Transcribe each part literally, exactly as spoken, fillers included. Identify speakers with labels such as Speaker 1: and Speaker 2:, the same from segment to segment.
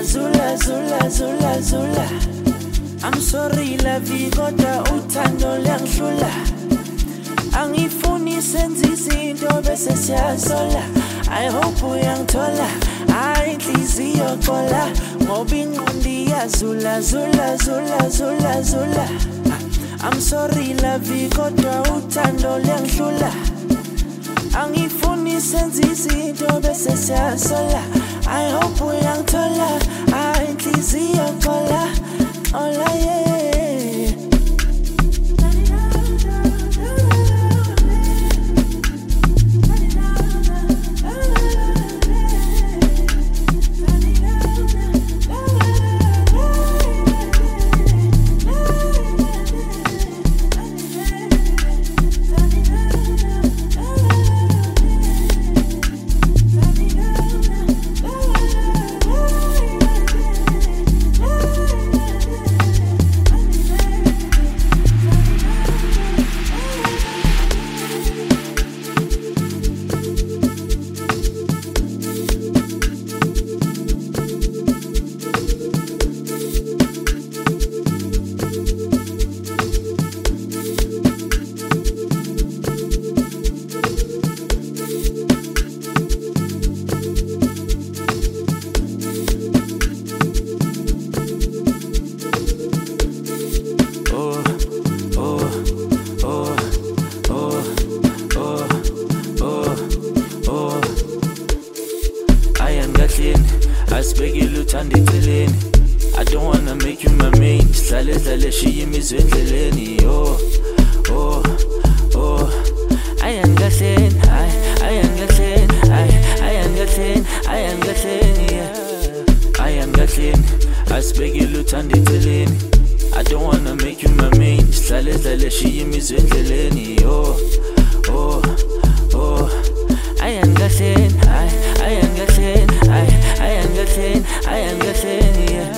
Speaker 1: zula zula zula zula. I'm sorry la vie kodwa uthando liyangihlula. Angifuni senze izinto bese siyasola. I hope uyangithola. Hayi inhliziyo xola ngoba ingqondo iyazula zula zula zula zula. I'm sorry la vie kodwa uthando liyangihlula. Angifuni senze izinto bese siyasola. I hope uyangithola. Hayi inhliziyo xola xola yeah. I don't wanna make you my main. Slale slale she imizwe endleleni. Oh, oh, oh. I am gasen, I, I am gasen, I, I am gasen, I am gasen, yeah. I am gasen. I speak you luthandi teleni. I don't wanna make you my main. Slale slale she imizwe endleleni. Oh, oh, oh. I am gasen, I, I am gasen, I, I am gasen, I am gasen, yeah.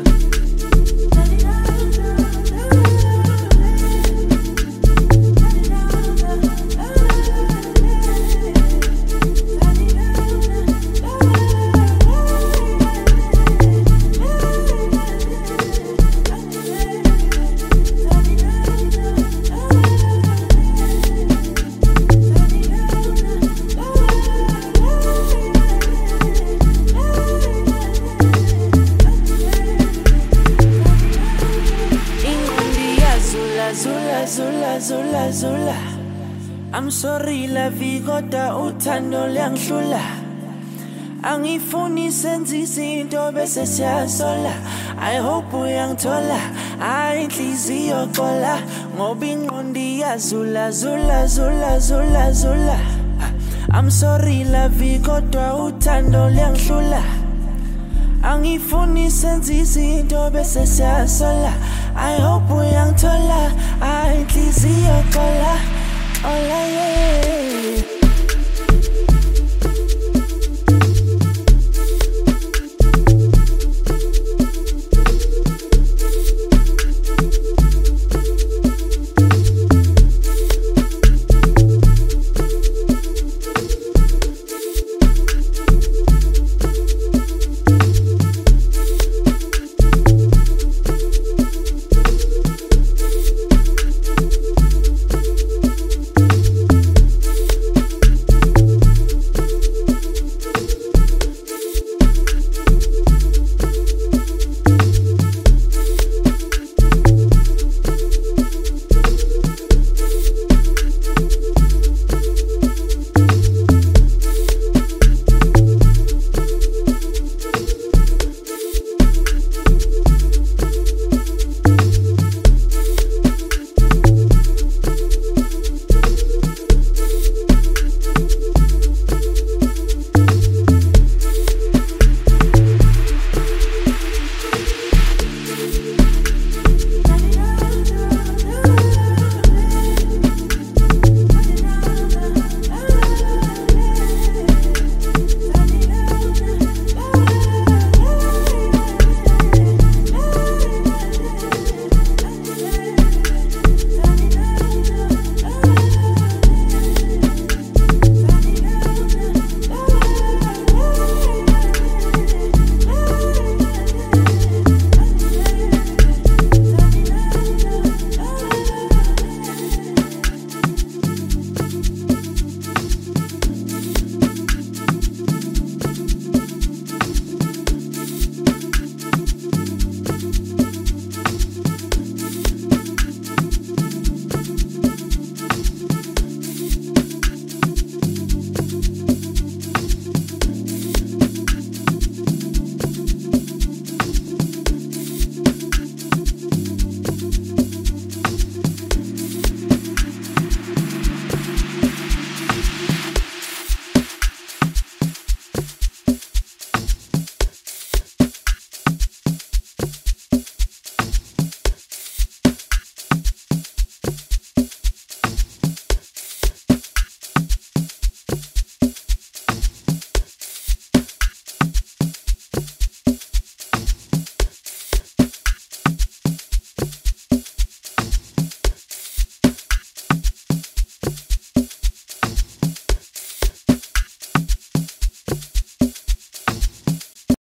Speaker 1: Zula zula zula zula. I'm sorry la vie kodwa uthando liyangihlula. Angifuni senze izinto bese siyasola. I hope uyangithola. Hayi inhliziyo xola ngoba ingqondo iyazula zula zula zula zula. I'm sorry la vie kodwa uthando liyangihlula. Angifuni senze izinto bese siyasola. I hope uyangithola. Hayi inhliziyo xola xola.